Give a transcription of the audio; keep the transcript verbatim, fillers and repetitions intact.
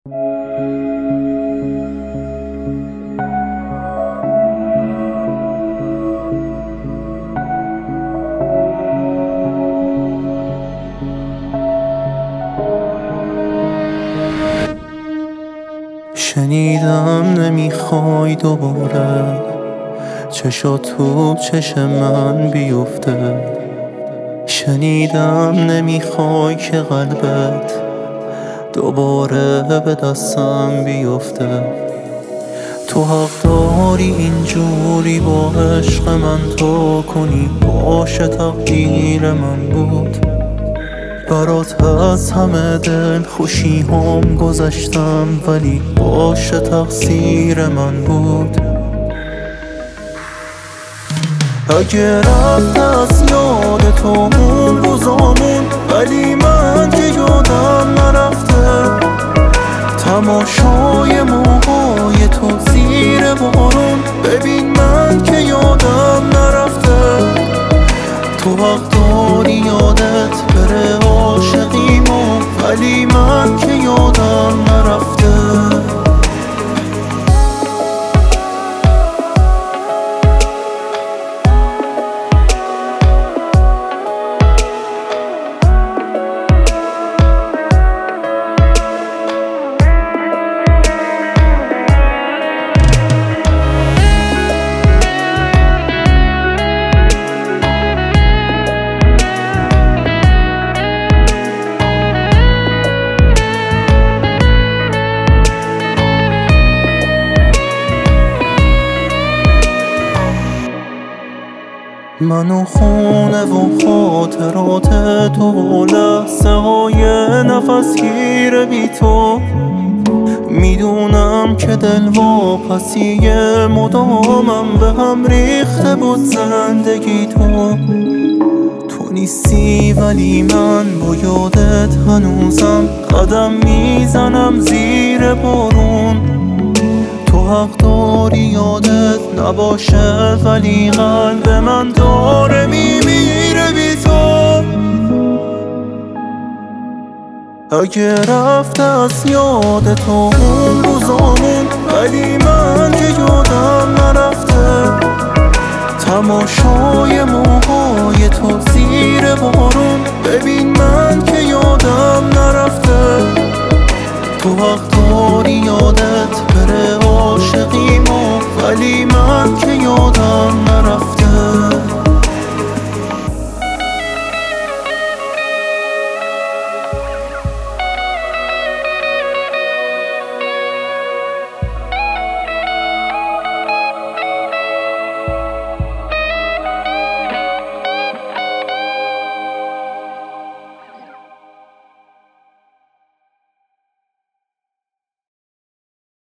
شنیدم نمیخوای دوباره چشات تو چشم من بیفته. شنیدم نمیخوای که قلبت دوباره به دستم بیفته. تو حق داری اینجوری با عشق من تو کنی، باشه تقدیر من بود. برات از همه دل خوشی هم گذشتم، ولی باشه تقصیر من بود. اگه رفت از یاد تو اون روزامون، ولی من که یادم نرفته. تماشای موهای تو زیر بارون، ببین من که یادم نرفته. تو حق داری یادت بره عاشقیمون، ولی من که یادم نرفته. من و خونه و خاطرات تو، لحظه های نفس گیر بی تو. میدونم که دل واپسی مدامم به هم ریخته بود زندگی تو. تو نیستی ولی من با یادت هنوزم قدم میزنم زیر بارون. تو حق داری یادت نباشه، ولی قلب من داره میمیره بی تو. اگه رفت از یاد تو اون روزامون، ولی من که یادم نرفته. تماشای موهای تو زیر بارون، ببین من که یادم نرفته. تو حق داری یادت بره عاشقیمون، ولی من که یادم نرفته.